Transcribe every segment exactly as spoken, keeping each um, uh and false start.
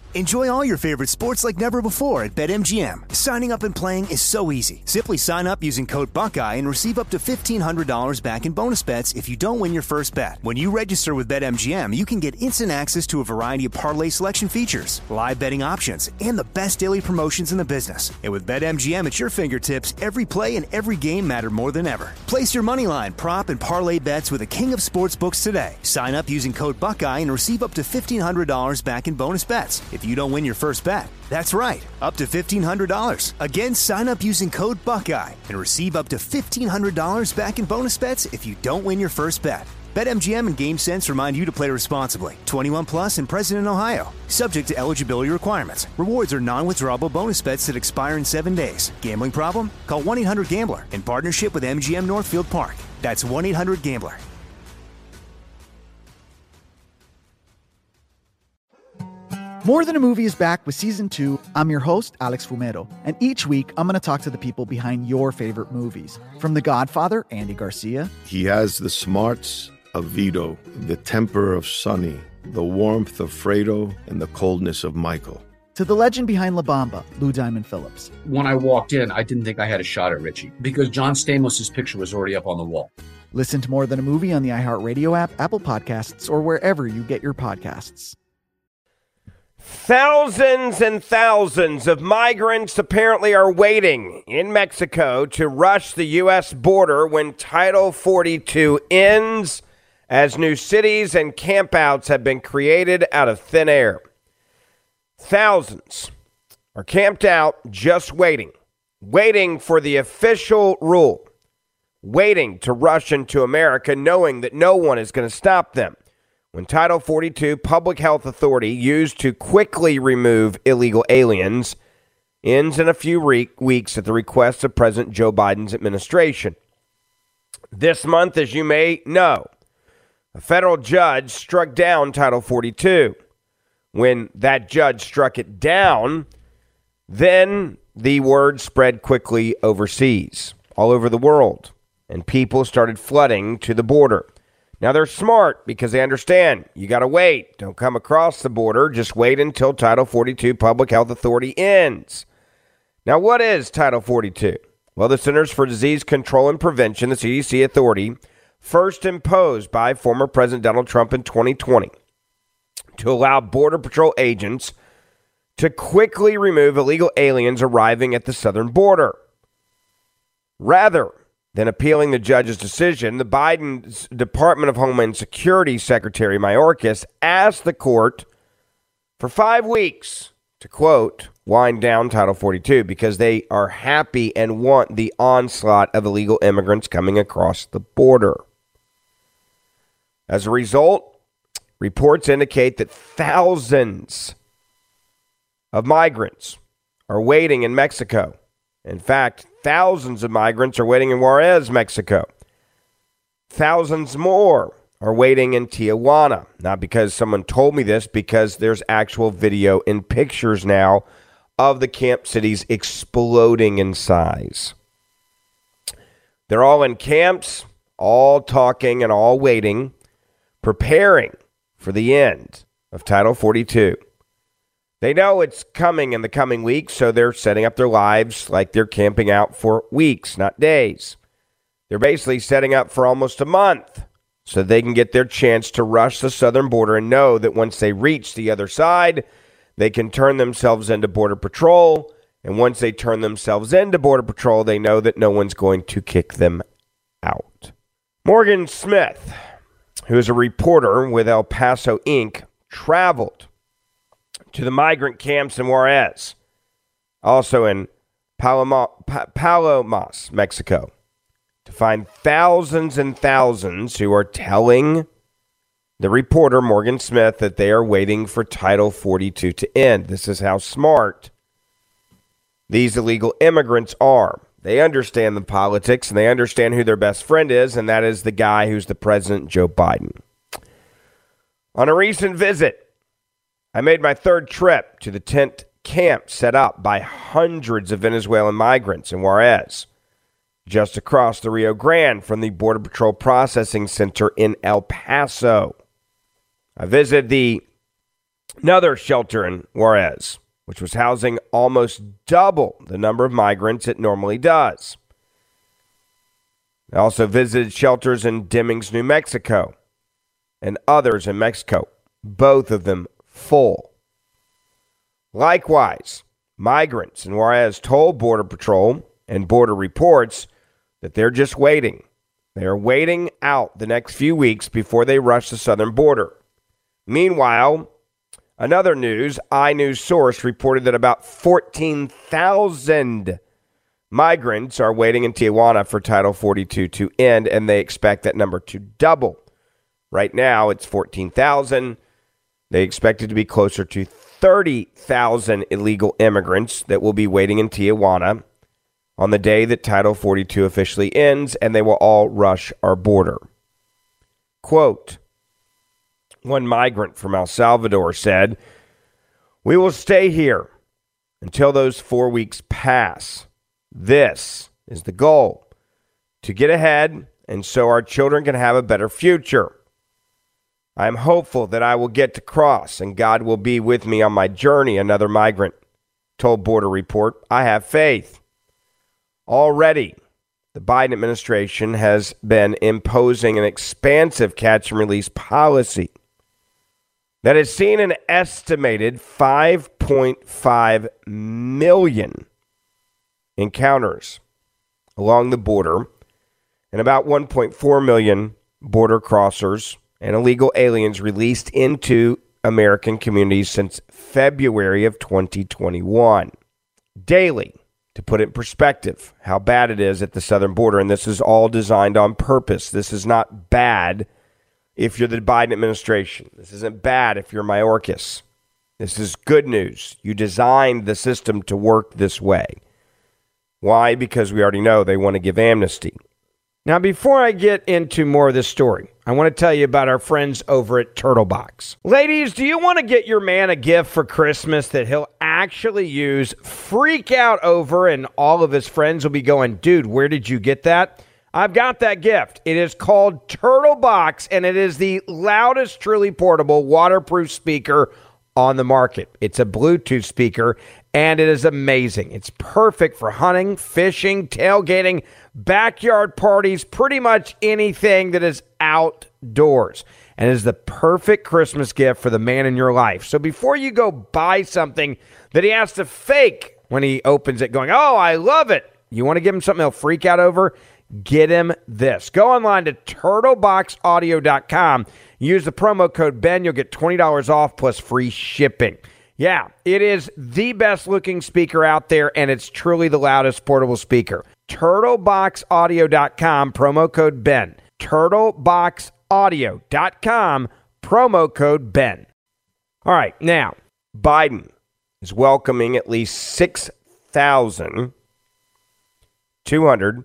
Enjoy all your favorite sports like never before at BetMGM. Signing up and playing is so easy. Simply sign up using code Buckeye and receive up to fifteen hundred dollars back in bonus bets if you don't win your first bet. When you register with BetMGM, you can get instant access to a variety of parlay selection features, live betting options, and the best daily promotions in the business. And with BetMGM at your fingertips, every play and every game matter more than ever. Place your moneyline, prop, and parlay bets with the king of sportsbooks today. Sign up using code Buckeye and receive up to fifteen hundred dollars back in bonus bets if you don't win your first bet. That's right, up to fifteen hundred dollars. Again, sign up using code Buckeye and receive up to fifteen hundred dollars back in bonus bets if you don't win your first bet. BetMGM and GameSense remind you to play responsibly. twenty-one plus and present in Ohio. Subject to eligibility requirements. Rewards are non-withdrawable bonus bets that expire in seven days. Gambling problem? Call one eight hundred gambler in partnership with M G M Northfield Park. That's one eight hundred gambler. More Than a Movie is back with Season two. I'm your host, Alex Fumero, and each week I'm going to talk to the people behind your favorite movies. From The Godfather, Andy Garcia. He has the smarts of Vito, the temper of Sonny, the warmth of Fredo, and the coldness of Michael. To the legend behind La Bamba, Lou Diamond Phillips. When I walked in, I didn't think I had a shot at Richie because John Stamos' picture was already up on the wall. Listen to More Than a Movie on the iHeartRadio app, Apple Podcasts, or wherever you get your podcasts. Thousands and thousands of migrants apparently are waiting in Mexico to rush the U S border when Title forty-two ends, as new cities and campouts have been created out of thin air. Thousands are camped out just waiting, waiting for the official rule, waiting to rush into America knowing that no one is going to stop them. When Title forty-two Public Health Authority, used to quickly remove illegal aliens, ends in a few re- weeks at the request of President Joe Biden's administration. This month, as you may know, a federal judge struck down Title forty-two. When that judge struck it down, then the word spread quickly overseas, all over the world, and people started flooding to the border. Now, they're smart because they understand you got to wait. Don't come across the border. Just wait until Title forty-two Public Health Authority ends. Now, what is Title forty-two? Well, the Centers for Disease Control and Prevention, the C D C authority, first imposed by former President Donald Trump in twenty twenty to allow Border Patrol agents to quickly remove illegal aliens arriving at the southern border. Rather than appealing the judge's decision, the Biden's Department of Homeland Security Secretary Mayorkas asked the court for five weeks to, quote, wind down Title forty-two because they are happy and want the onslaught of illegal immigrants coming across the border. As a result, reports indicate that thousands of migrants are waiting in Mexico. In fact, thousands of migrants are waiting in Juarez, Mexico. Thousands more are waiting in Tijuana. Not because someone told me this, because there's actual video and pictures now of the camp cities exploding in size. They're all in camps, all talking and all waiting, preparing for the end of Title forty-two. They know it's coming in the coming weeks, so they're setting up their lives like they're camping out for weeks, not days. They're basically setting up for almost a month so they can get their chance to rush the southern border and know that once they reach the other side, they can turn themselves into Border Patrol. And once they turn themselves into Border Patrol, they know that no one's going to kick them out. Morgan Smith, who is a reporter with El Paso Incorporated, traveled to the migrant camps in Juarez, also in Paloma, pa- Palomas, Mexico, to find thousands and thousands who are telling the reporter, Morgan Smith, that they are waiting for Title forty-two to end. This is how smart these illegal immigrants are. They understand the politics, and they understand who their best friend is, and that is the guy who's the president, Joe Biden. On a recent visit, I made my third trip to the tent camp set up by hundreds of Venezuelan migrants in Juarez, just across the Rio Grande from the Border Patrol Processing Center in El Paso. I visited the Another shelter in Juarez, which was housing almost double the number of migrants it normally does. I also visited shelters in Demings, New Mexico, and others in Mexico, both of them full. Likewise, migrants in Juarez told Border Patrol and Border Reports that they're just waiting. They are waiting out the next few weeks before they rush the southern border. Meanwhile, another news, iNews source reported that about fourteen thousand migrants are waiting in Tijuana for Title forty-two to end, and they expect that number to double. Right now, it's fourteen thousand. They expect it to be closer to thirty thousand illegal immigrants that will be waiting in Tijuana on the day that Title forty-two officially ends, and they will all rush our border. Quote, one migrant from El Salvador said, "We will stay here until those four weeks pass. This is the goal, to get ahead and so our children can have a better future. I am hopeful that I will get to cross and God will be with me on my journey," another migrant told Border Report. "I have faith." Already, the Biden administration has been imposing an expansive catch and release policy that has seen an estimated five point five million encounters along the border and about one point four million border crossers and illegal aliens released into American communities since February of twenty twenty-one. Daily, to put it in perspective, how bad it is at the southern border, and this is all designed on purpose. This is not bad if you're the Biden administration. This isn't bad if you're Mayorkas. This is good news. You designed the system to work this way. Why? Because we already know they want to give amnesty. Now, before I get into more of this story, I want to tell you about our friends over at Turtlebox. Ladies, do you want to get your man a gift for Christmas that he'll actually use, freak out over, and all of his friends will be going, "Dude, where did you get that?" I've got that gift. It is called Turtlebox, and it is the loudest, truly portable, waterproof speaker on the market. It's a Bluetooth speaker, and it is amazing. It's perfect for hunting, fishing, tailgating, backyard parties, pretty much anything that is outdoors. And it is the perfect Christmas gift for the man in your life. So before you go buy something that he has to fake when he opens it going, "Oh, I love it," you want to give him something he'll freak out over? Get him this. Go online to turtle box audio dot com. Use the promo code Ben. You'll get twenty dollars off plus free shipping. Yeah, it is the best looking speaker out there, and it's truly the loudest portable speaker. turtle box audio dot com, promo code Ben. turtle box audio dot com, promo code Ben. All right, now, Biden is welcoming at least six thousand two hundred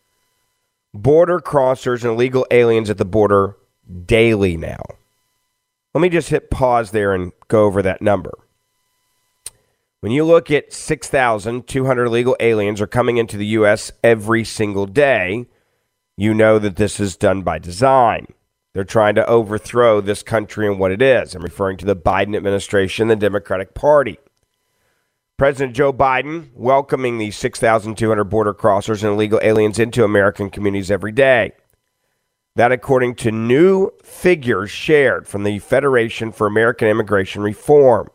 border crossers and illegal aliens at the border daily now. Let me just hit pause there and go over that number. When you look at six thousand two hundred illegal aliens are coming into the U S every single day, you know that this is done by design. They're trying to overthrow this country and what it is. I'm referring to the Biden administration, the Democratic Party. President Joe Biden welcoming these six thousand two hundred border crossers and illegal aliens into American communities every day. That according to new figures shared from the Federation for American Immigration Reform.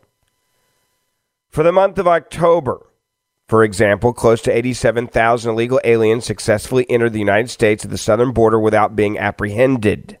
For the month of October, for example, close to eighty-seven thousand illegal aliens successfully entered the United States at the southern border without being apprehended.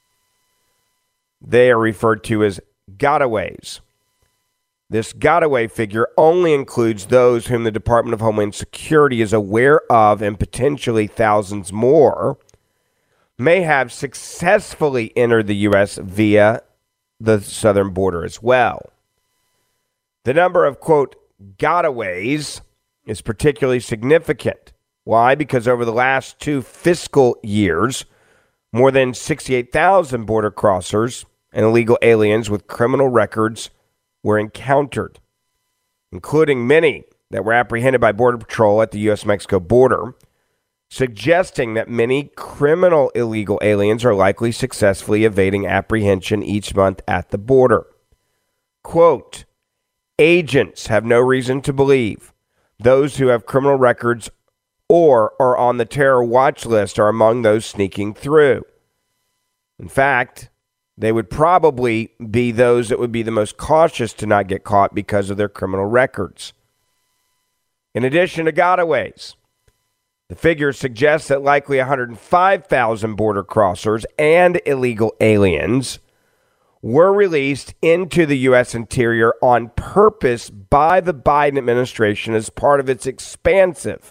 They are referred to as gotaways. This gotaway figure only includes those whom the Department of Homeland Security is aware of, and potentially thousands more may have successfully entered the U S via the southern border as well. The number of, quote, gotaways is particularly significant. Why? Because over the last two fiscal years, more than sixty-eight thousand border crossers and illegal aliens with criminal records were encountered, including many that were apprehended by Border Patrol at the U S Mexico border, suggesting that many criminal illegal aliens are likely successfully evading apprehension each month at the border. quote, agents have no reason to believe those who have criminal records or are on the terror watch list are among those sneaking through. In fact, they would probably be those that would be the most cautious to not get caught because of their criminal records. In addition to gotaways, the figure suggests that likely one hundred five thousand border crossers and illegal aliens were released into the U S interior on purpose by the Biden administration as part of its expansive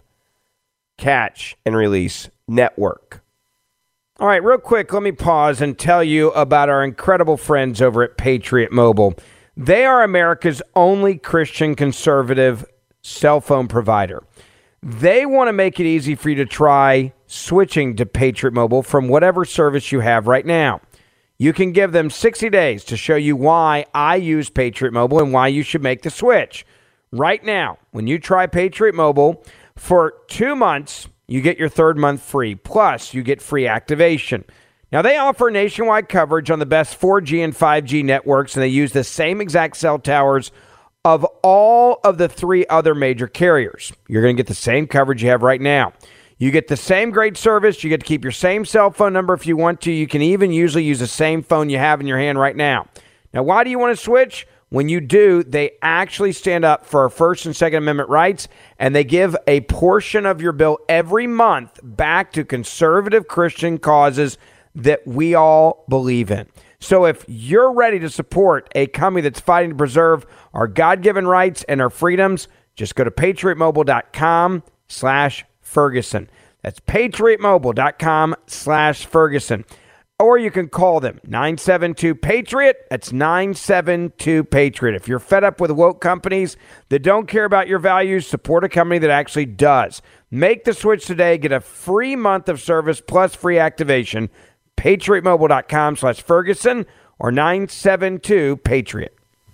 catch and release network. All right, real quick, let me pause and tell you about our incredible friends over at Patriot Mobile. They are America's only Christian conservative cell phone provider. They want to make it easy for you to try switching to Patriot Mobile from whatever service you have right now. You can give them sixty days to show you why I use Patriot Mobile and why you should make the switch. Right now, when you try Patriot Mobile for two months, you get your third month free. Plus, you get free activation. Now, they offer nationwide coverage on the best four G and five G networks, and they use the same exact cell towers of all of the three other major carriers. You're going to get the same coverage you have right now. You get the same great service. You get to keep your same cell phone number if you want to. You can even usually use the same phone you have in your hand right now. Now, why do you want to switch? When you do, they actually stand up for our First and Second Amendment rights, and they give a portion of your bill every month back to conservative Christian causes that we all believe in. So if you're ready to support a company that's fighting to preserve our God-given rights and our freedoms, just go to patriotmobile.com slash Ferguson. That's patriotmobile.com slash Ferguson. Or you can call them, nine seven two PATRIOT. That's nine seven two PATRIOT. If you're fed up with woke companies that don't care about your values, support a company that actually does. Make the switch today. Get a free month of service plus free activation. patriotmobile.com slash Ferguson or nine seven two PATRIOT.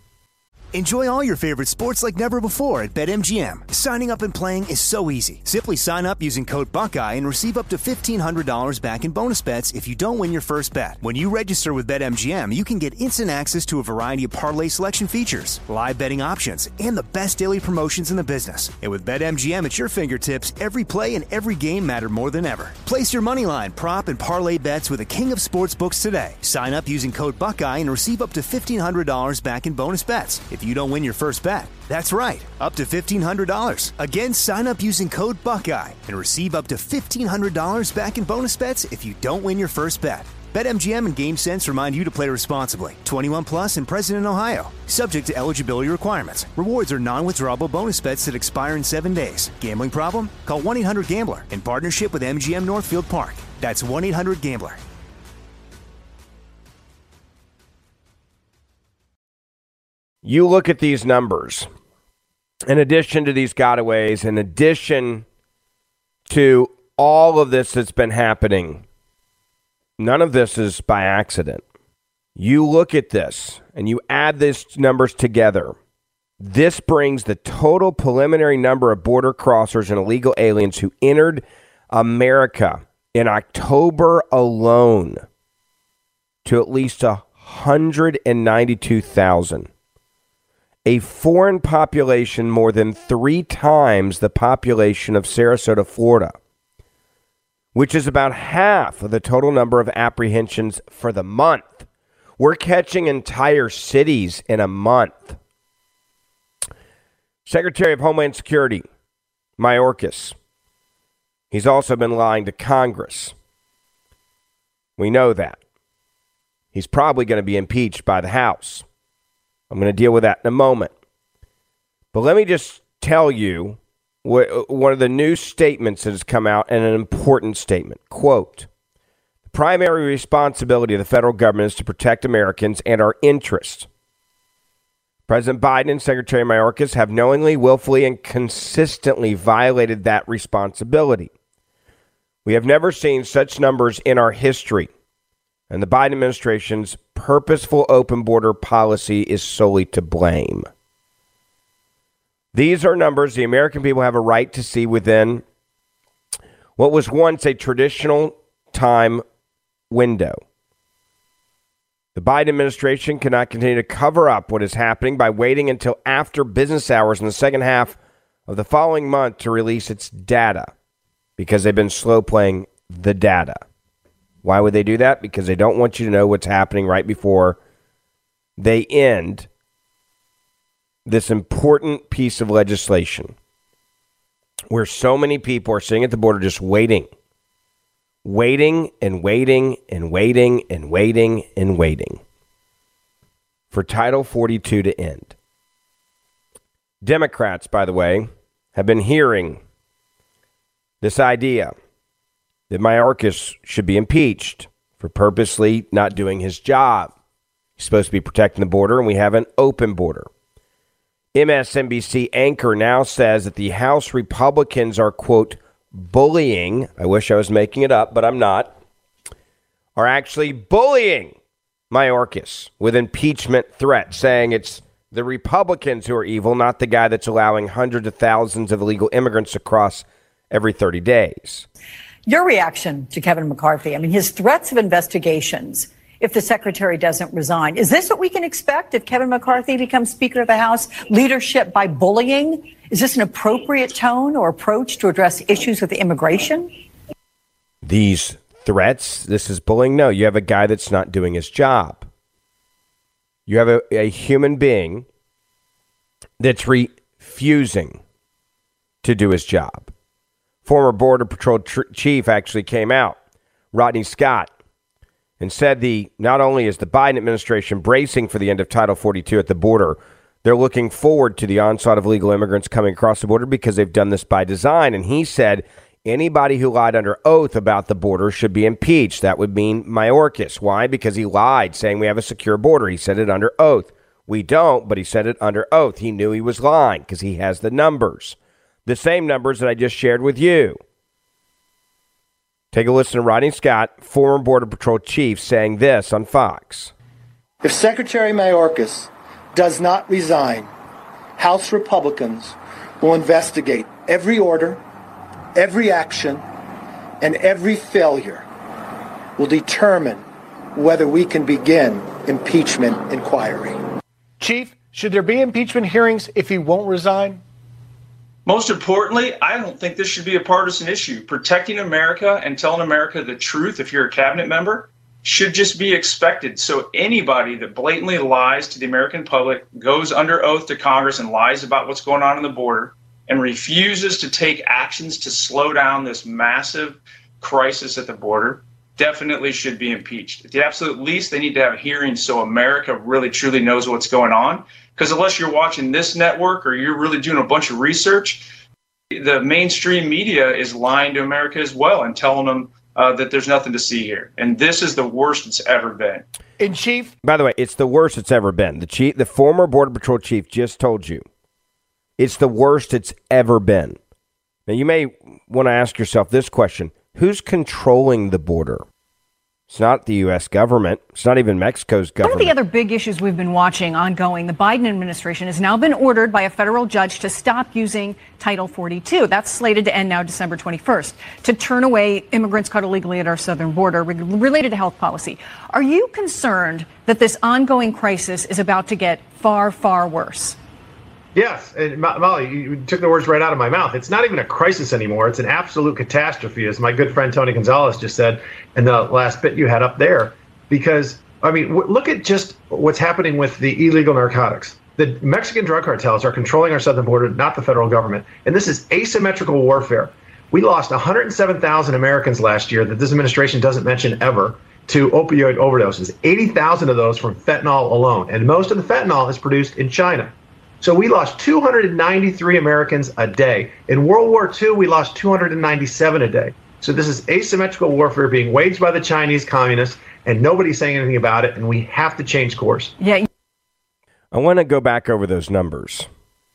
Enjoy all your favorite sports like never before at BetMGM. Signing up and playing is so easy. Simply sign up using code Buckeye and receive up to fifteen hundred dollars back in bonus bets if you don't win your first bet. When you register with BetMGM, you can get instant access to a variety of parlay selection features, live betting options, and the best daily promotions in the business. And with BetMGM at your fingertips, every play and every game matter more than ever. Place your moneyline, prop, and parlay bets with the king of sportsbooks today. Sign up using code Buckeye and receive up to fifteen hundred dollars back in bonus bets if you don't win your first bet. That's right, up to fifteen hundred dollars. Again, sign up using code Buckeye and receive up to fifteen hundred dollars back in bonus bets if you don't win your first bet. BetMGM and GameSense remind you to play responsibly. twenty-one plus and present in Ohio. Subject to eligibility requirements. Rewards are non-withdrawable bonus bets that expire in seven days. Gambling problem? Call one eight hundred gambler in partnership with M G M Northfield Park. That's one eight hundred gambler. You look at these numbers, in addition to these gotaways, in addition to all of this that's been happening, none of this is by accident. You look at this and you add these numbers together. This brings the total preliminary number of border crossers and illegal aliens who entered America in October alone to at least one hundred ninety-two thousand. A foreign population more than three times the population of Sarasota, Florida, which is about half of the total number of apprehensions for the month. We're catching entire cities in a month. Secretary of Homeland Security, Mayorkas, he's also been lying to Congress. We know that. He's probably going to be impeached by the House. I'm going to deal with that in a moment. But let me just tell you what, one of the new statements that has come out, and an important statement. Quote, the primary responsibility of the federal government is to protect Americans and our interests. President Biden and Secretary Mayorkas have knowingly, willfully, and consistently violated that responsibility. We have never seen such numbers in our history. And the Biden administration's purposeful open border policy is solely to blame. These are numbers the American people have a right to see within what was once a traditional time window. The Biden administration cannot continue to cover up what is happening by waiting until after business hours in the second half of the following month to release its data, because they've been slow playing the data. Why would they do that? Because they don't want you to know what's happening right before they end this important piece of legislation where so many people are sitting at the border just waiting, waiting and waiting and waiting and waiting and waiting for Title forty-two to end. Democrats, by the way, have been hearing this idea that Mayorkas should be impeached for purposely not doing his job. He's supposed to be protecting the border, and we have an open border. M S N B C anchor now says that the House Republicans are, quote, bullying, I wish I was making it up, but I'm not, are actually bullying Mayorkas with impeachment threats, saying it's the Republicans who are evil, not the guy that's allowing hundreds of thousands of illegal immigrants across every thirty days. Your reaction to Kevin McCarthy, I mean, his threats of investigations if the secretary doesn't resign. Is this what we can expect if Kevin McCarthy becomes Speaker of the House? Leadership by bullying? Is this an appropriate tone or approach to address issues with immigration? These threats, this is bullying? No, you have a guy that's not doing his job. You have a, a human being that's refusing to do his job. Former Border Patrol tr- chief actually came out, Rodney Scott, and said the not only is the Biden administration bracing for the end of Title forty-two at the border, they're looking forward to the onslaught of illegal immigrants coming across the border because they've done this by design. And he said anybody who lied under oath about the border should be impeached. That would mean Mayorkas. Why? Because he lied, saying we have a secure border. He said it under oath. We don't, but he said it under oath. He knew he was lying because he has the numbers. The same numbers that I just shared with you. Take a listen to Rodney Scott, former Border Patrol chief, saying this on Fox. If Secretary Mayorkas does not resign, House Republicans will investigate every order, every action, and every failure will determine whether we can begin impeachment inquiry. Chief, should there be impeachment hearings if he won't resign? Most importantly, I don't think this should be a partisan issue. Protecting America and telling America the truth, if you're a cabinet member, should just be expected. So anybody that blatantly lies to the American public, goes under oath to Congress and lies about what's going on in the border, and refuses to take actions to slow down this massive crisis at the border, definitely should be impeached. At the absolute least, they need to have hearings so America really truly knows what's going on. Because unless you're watching this network or you're really doing a bunch of research, the mainstream media is lying to America as well and telling them uh, that there's nothing to see here. And this is the worst it's ever been. In chief, by the way, it's the worst it's ever been. The chief, the former Border Patrol chief just told you it's the worst it's ever been. Now, you may want to ask yourself this question. Who's controlling the border? It's not the U S government. It's not even Mexico's government. One of the other big issues we've been watching ongoing, the Biden administration has now been ordered by a federal judge to stop using Title forty-two. That's slated to end now December twenty-first, to turn away immigrants caught illegally at our southern border re- related to health policy. Are you concerned that this ongoing crisis is about to get far, far worse? Yes, and Molly, you took the words right out of my mouth. It's not even a crisis anymore. It's an absolute catastrophe, as my good friend Tony Gonzalez just said in the last bit you had up there. Because, I mean, w- look at just what's happening with the illegal narcotics. The Mexican drug cartels are controlling our southern border, not the federal government. And this is asymmetrical warfare. We lost one hundred seven thousand Americans last year that this administration doesn't mention ever to opioid overdoses. eighty thousand of those from fentanyl alone. And most of the fentanyl is produced in China. So we lost two hundred ninety-three Americans a day. In World War Two, we lost two hundred ninety-seven a day. So this is asymmetrical warfare being waged by the Chinese communists, and nobody's saying anything about it, and we have to change course. Yeah. I want to go back over those numbers.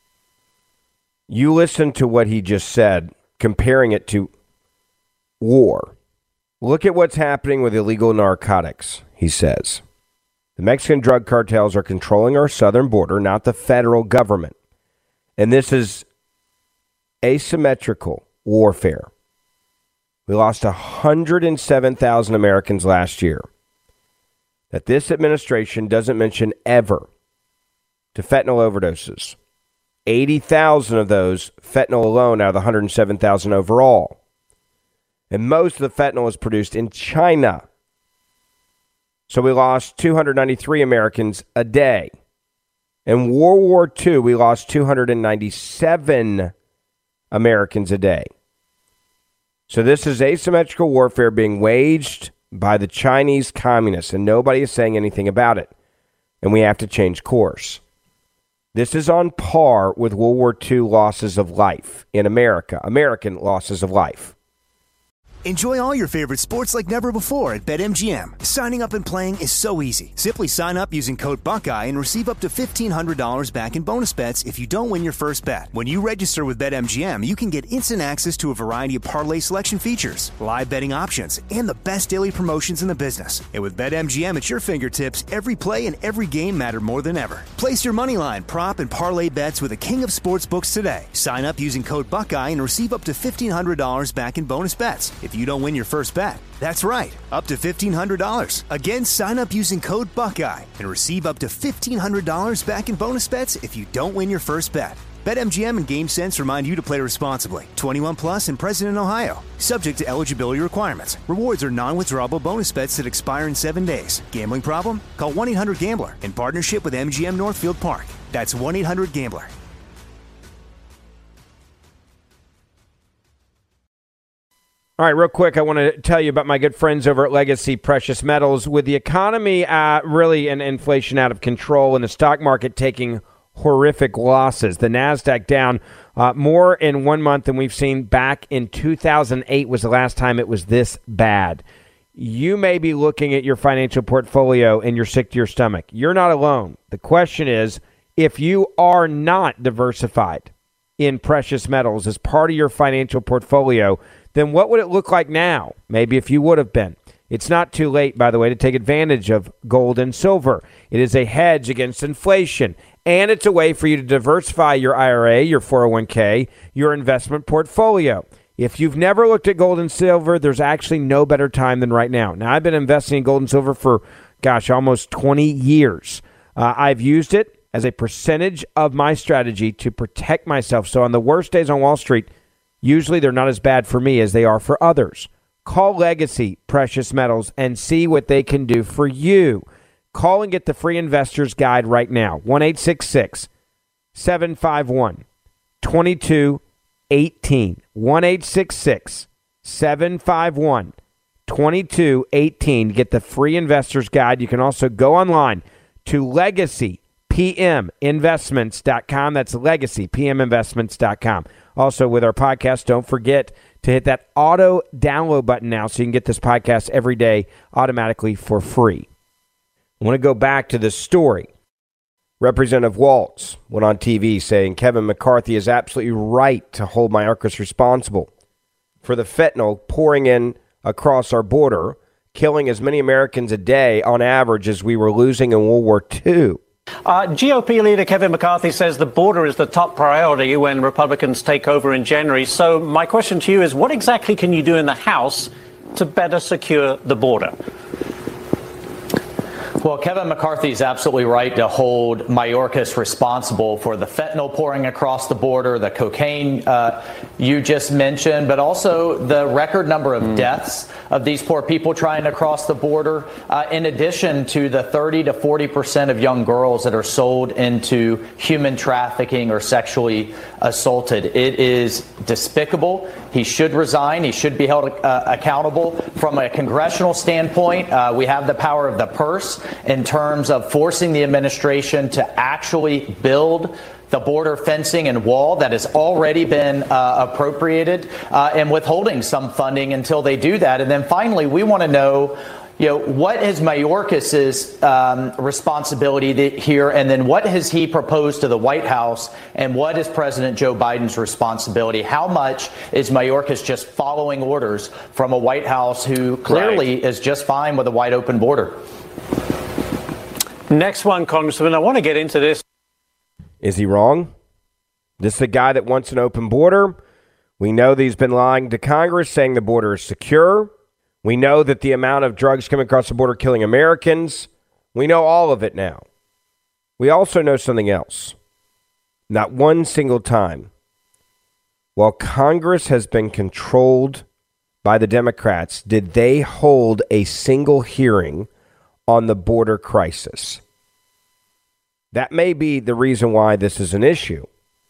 You listen to what he just said, comparing it to war. Look at what's happening with illegal narcotics, he says. The Mexican drug cartels are controlling our southern border, not the federal government. And this is asymmetrical warfare. We lost one hundred seven thousand Americans last year. that this administration doesn't mention ever to fentanyl overdoses. eighty thousand of those fentanyl alone out of the one hundred seven thousand overall. And most of the fentanyl is produced in China. So we lost two hundred ninety-three Americans a day. In World War Two, we lost two hundred ninety-seven Americans a day. So this is asymmetrical warfare being waged by the Chinese communists, and nobody is saying anything about it. And we have to change course. This is on par with World War Two losses of life in America, American losses of life. Enjoy all your favorite sports like never before at BetMGM. Signing up and playing is so easy. Simply sign up using code Buckeye and receive up to fifteen hundred dollars back in bonus bets if you don't win your first bet. When you register with BetMGM, you can get instant access to a variety of parlay selection features, live betting options, and the best daily promotions in the business. And with BetMGM at your fingertips, every play and every game matter more than ever. Place your moneyline, prop, and parlay bets with the king of sportsbooks today. Sign up using code Buckeye and receive up to fifteen hundred dollars back in bonus bets if you don't win your first bet. That's right, up to fifteen hundred dollars. Again, sign up using code Buckeye and receive up to fifteen hundred dollars back in bonus bets if you don't win your first bet. BetMGM and GameSense remind you to play responsibly. twenty-one plus and present in Ohio. Subject to eligibility requirements. Rewards are non-withdrawable bonus bets that expire in seven days. Gambling problem? Call one eight hundred gambler in partnership with M G M Northfield Park. That's one eight hundred gambler. All right, real quick, I want to tell you about my good friends over at Legacy Precious Metals. With the economy uh, really and inflation out of control and the stock market taking horrific losses, the NASDAQ down uh, more in one month than we've seen back in two thousand eight was the last time it was this bad. You may be looking at your financial portfolio and you're sick to your stomach. You're not alone. The question is, if you are not diversified in precious metals as part of your financial portfolio, then what would it look like now? Maybe if you would have been. It's not too late, by the way, to take advantage of gold and silver. It is a hedge against inflation, and it's a way for you to diversify your I R A, your four oh one k, your investment portfolio. If you've never looked at gold and silver, there's actually no better time than right now. Now, I've been investing in gold and silver for, gosh, almost twenty years. Uh, I've used it as a percentage of my strategy to protect myself. So on the worst days on Wall Street, usually they're not as bad for me as they are for others. Call Legacy Precious Metals and see what they can do for you. Call and get the free investor's guide right now. one eight six six, seven five one, two two one eight. one eight six six, seven five one, two two one eight. Get the free investor's guide. You can also go online to legacy p m investments dot com. That's legacy p m investments dot com. Also, with our podcast, don't forget to hit that auto download button now so you can get this podcast every day automatically for free. I want to go back to this story. Representative Waltz went on T V saying Kevin McCarthy is absolutely right to hold Mayorkas responsible for the fentanyl pouring in across our border, killing as many Americans a day on average as we were losing in World War Two. Uh, G O P leader Kevin McCarthy says the border is the top priority when Republicans take over in January. So my question to you is, what exactly can you do in the House to better secure the border? Well, Kevin McCarthy is absolutely right to hold Mayorkas responsible for the fentanyl pouring across the border, the cocaine uh, you just mentioned, but also the record number of mm. deaths of these poor people trying to cross the border, uh, in addition to the thirty to forty percent of young girls that are sold into human trafficking or sexually assaulted. It is despicable. He should resign. He should be held uh, accountable. From a congressional standpoint, uh, we have the power of the purse in terms of forcing the administration to actually build the border fencing and wall that has already been uh, appropriated, uh, and withholding some funding until they do that. And then finally, we want to know, you know, what is Mayorkas's um, responsibility th- here, and then what has he proposed to the White House, and what is President Joe Biden's responsibility? How much is Mayorkas just following orders from a White House who clearly right. is just fine with a wide open border? Next one, Congressman, I want to get into this. Is he wrong? This is the guy that wants an open border. We know that he's been lying to Congress, saying the border is secure. We know that the amount of drugs coming across the border killing Americans We know all of it now. We also know something else. Not one single time, while Congress has been controlled by the Democrats, did they hold a single hearing on the border crisis. That may be the reason why this is an issue.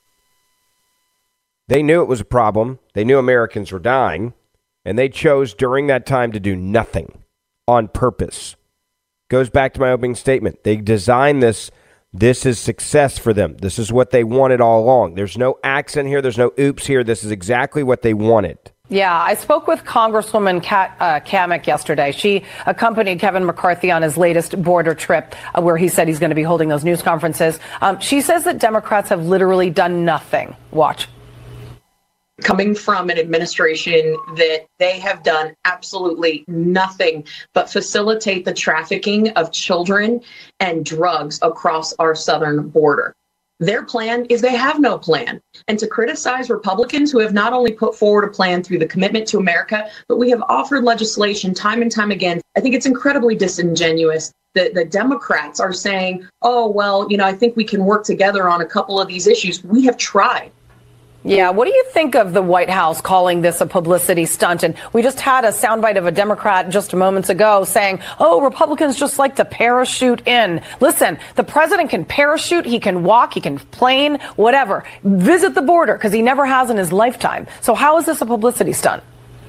They knew it was a problem. They knew Americans were dying, and they chose during that time to do nothing on purpose. Goes back to my opening statement. They designed this. This is success for them. This is what they wanted all along. There's no accent here. There's no oops here. This is exactly what they wanted. Yeah, I spoke with Congresswoman Kat uh, Cammack yesterday. She accompanied Kevin McCarthy on his latest border trip, uh, where he said he's going to be holding those news conferences. Um, she says that Democrats have literally done nothing. Watch. Coming from an administration that they have done absolutely nothing but facilitate the trafficking of children and drugs across our southern border. Their plan is they have no plan. And to criticize Republicans who have not only put forward a plan through the Commitment to America, but we have offered legislation time and time again, I think it's incredibly disingenuous that the Democrats are saying, oh, well, you know, I think we can work together on a couple of these issues. We have tried. Yeah, what do you think of the White House calling this a publicity stunt? And we just had a soundbite of a Democrat just moments ago saying, oh, Republicans just like to parachute in. Listen, the president can parachute, he can walk, he can plane, whatever. Visit the border, because he never has in his lifetime. So how is this a publicity stunt?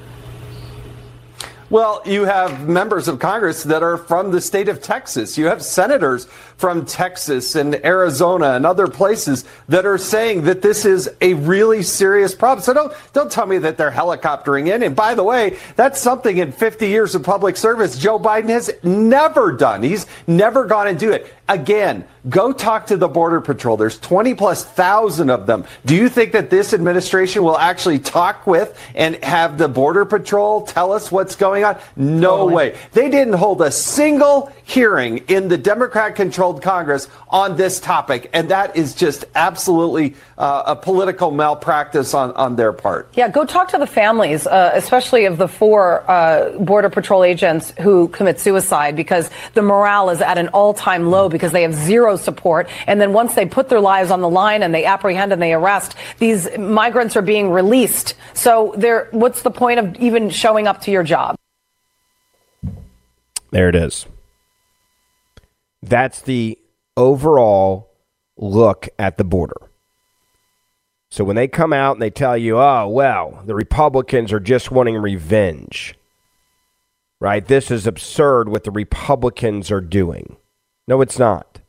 Well, you have members of Congress that are from the state of Texas. You have senators from Texas and Arizona and other places that are saying that this is a really serious problem. So don't don't tell me that they're helicoptering in. And by the way, that's something in fifty years of public service Joe Biden has never done. He's never gone and do it. Again, go talk to the Border Patrol. There's twenty plus thousand of them. Do you think that this administration will actually talk with and have the Border Patrol tell us what's going on? No totally. way. They didn't hold a single hearing in the Democrat-controlled Congress on this topic. And that is just absolutely uh, a political malpractice on, on their part. Yeah, go talk to the families, uh, especially of the four uh, Border Patrol agents who commit suicide, because the morale is at an all-time low because they have zero support. And then once they put their lives on the line and they apprehend and they arrest, these migrants are being released. So they're, what's the point of even showing up to your job? There it is. That's the overall look at the border. So when they come out and they tell you, oh, well, the Republicans are just wanting revenge, right? This is absurd what the Republicans are doing. No, it's not.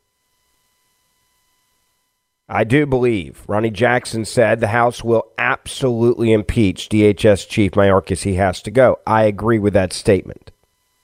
I do believe Ronnie Jackson said the House will absolutely impeach D H S Chief Mayorkas. He has to go. I agree with that statement.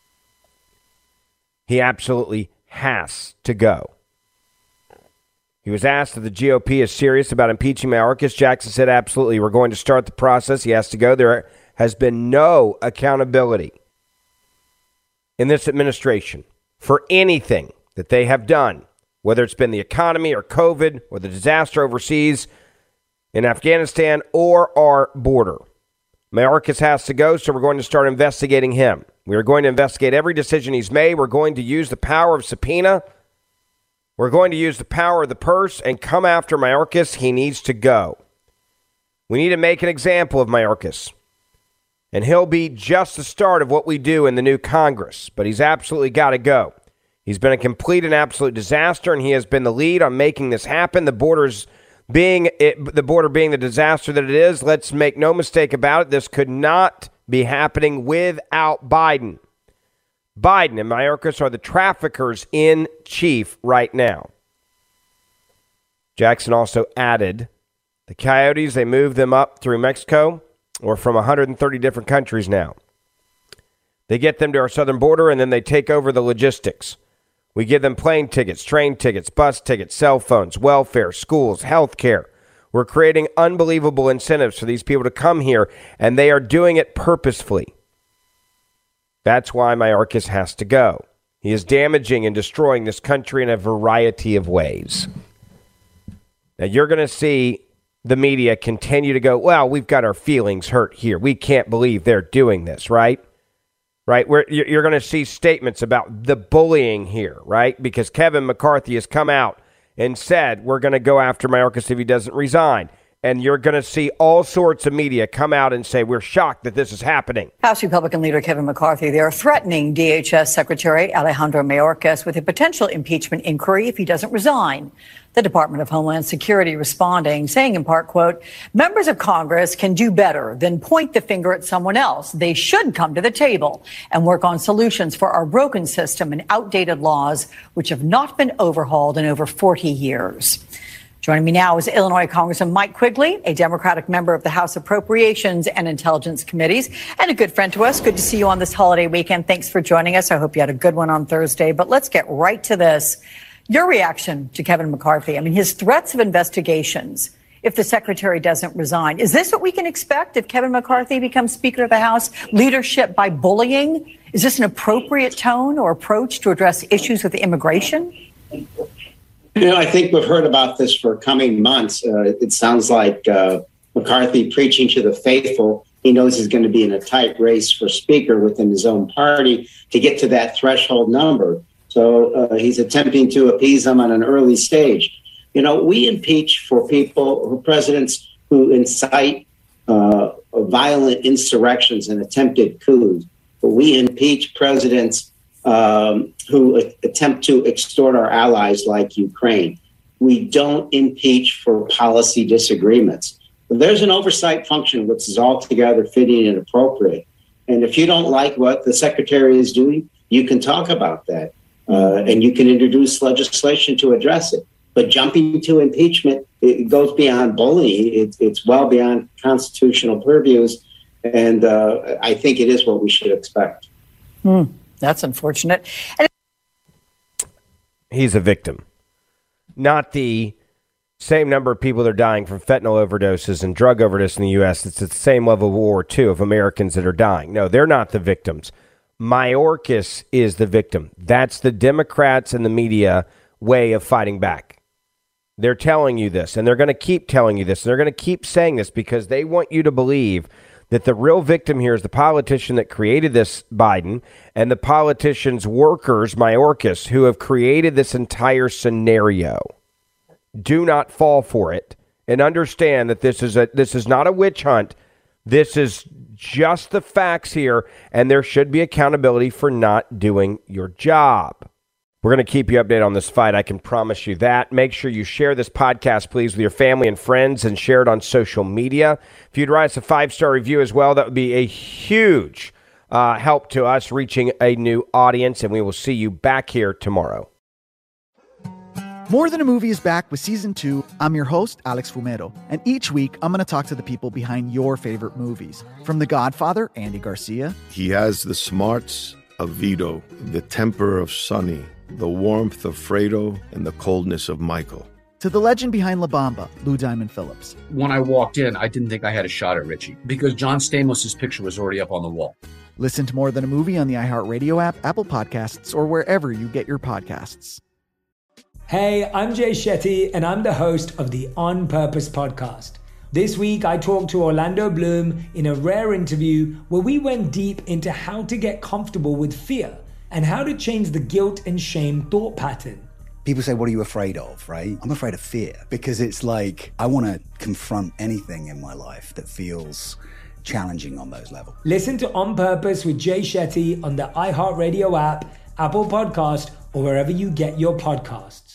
He absolutely has to go. He was asked if the G O P is serious about impeaching Mayorkas. Jackson said, absolutely. We're going to start the process. He has to go. There has been no accountability in this administration for anything that they have done, whether it's been the economy or COVID or the disaster overseas in Afghanistan or our border. Mayorkas has to go, so we're going to start investigating him. We are going to investigate every decision he's made. We're going to use the power of subpoena. We're going to use the power of the purse and come after Mayorkas. He needs to go. We need to make an example of Mayorkas. And he'll be just the start of what we do in the new Congress. But he's absolutely got to go. He's been a complete and absolute disaster, and he has been the lead on making this happen. The border's being it, the border being the disaster that it is. Let's make no mistake about it. This could not be happening without Biden. Biden and Mayorkas are the traffickers in chief right now. Jackson also added the coyotes, they move them up through Mexico or from one hundred thirty different countries now. They get them to our southern border and then they take over the logistics. We give them plane tickets, train tickets, bus tickets, cell phones, welfare, schools, health care. We're creating unbelievable incentives for these people to come here, and they are doing it purposefully. That's why Mayorkas has to go. He is damaging and destroying this country in a variety of ways. Now, you're going to see the media continue to go, well, we've got our feelings hurt here. We can't believe they're doing this, right? right? Where you're going to see statements about the bullying here, right? Because Kevin McCarthy has come out and said, we're going to go after Mayorkas if he doesn't resign. And you're going to see all sorts of media come out and say, we're shocked that this is happening. House Republican leader Kevin McCarthy, they are threatening D H S Secretary Alejandro Mayorkas with a potential impeachment inquiry if he doesn't resign. The Department of Homeland Security responding, saying in part, quote, members of Congress can do better than point the finger at someone else. They should come to the table and work on solutions for our broken system and outdated laws, which have not been overhauled in over forty years. Joining me now is Illinois Congressman Mike Quigley, a Democratic member of the House Appropriations and Intelligence Committees, and a good friend to us. Good to see you on this holiday weekend. Thanks for joining us. I hope you had a good one on Thursday. But let's get right to this. Your reaction to Kevin McCarthy. I mean, his threats of investigations if the secretary doesn't resign. Is this what we can expect if Kevin McCarthy becomes Speaker of the House? Leadership by bullying? Is this an appropriate tone or approach to address issues with immigration? You know, I think we've heard about this for coming months. Uh, it sounds like uh, McCarthy preaching to the faithful. He knows he's going to be in a tight race for Speaker within his own party to get to that threshold number. So uh, he's attempting to appease them on an early stage. You know, we impeach for people, who presidents who incite uh, violent insurrections and attempted coups. But we impeach presidents Um, who a- attempt to extort our allies like Ukraine. We don't impeach for policy disagreements. But there's an oversight function which is altogether fitting and appropriate. And if you don't like what the secretary is doing, you can talk about that. Uh, and you can introduce legislation to address it. But jumping to impeachment, it goes beyond bullying. It, it's well beyond constitutional purviews. And uh, I think it is what we should expect. Hmm. That's unfortunate. And- He's a victim, not the same number of people that are dying from fentanyl overdoses and drug overdose in the U S. It's at the same level of World War Two of Americans that are dying. No, they're not the victims. Mayorkas is the victim. That's the Democrats and the media way of fighting back. They're telling you this, and they're going to keep telling you this, and they're going to keep saying this because they want you to believe that the real victim here is the politician that created this Biden and the politician's workers, Mayorkas, who have created this entire scenario. Do not fall for it and understand that this is a this is not a witch hunt. This is just the facts here, and there should be accountability for not doing your job. We're going to keep you updated on this fight. I can promise you that. Make sure you share this podcast, please, with your family and friends and share it on social media. If you'd write us a five-star review as well, that would be a huge uh, help to us reaching a new audience, and we will see you back here tomorrow. More Than a Movie is back with season two. I'm your host, Alex Fumero, and each week I'm going to talk to the people behind your favorite movies. From The Godfather, Andy Garcia. He has the smarts of Vito, the temper of Sonny, the warmth of Fredo, and the coldness of Michael. To the legend behind La Bamba, Lou Diamond Phillips. When I walked in, I didn't think I had a shot at Richie because John Stamos' picture was already up on the wall. Listen to More Than a Movie on the iHeartRadio app, Apple Podcasts, or wherever you get your podcasts. Hey, I'm Jay Shetty, and I'm the host of the On Purpose podcast. This week, I talked to Orlando Bloom in a rare interview where we went deep into how to get comfortable with fear and how to change the guilt and shame thought pattern. People say, what are you afraid of, right? I'm afraid of fear because it's like I want to confront anything in my life that feels challenging on those levels. Listen to On Purpose with Jay Shetty on the iHeartRadio app, Apple Podcast, or wherever you get your podcast.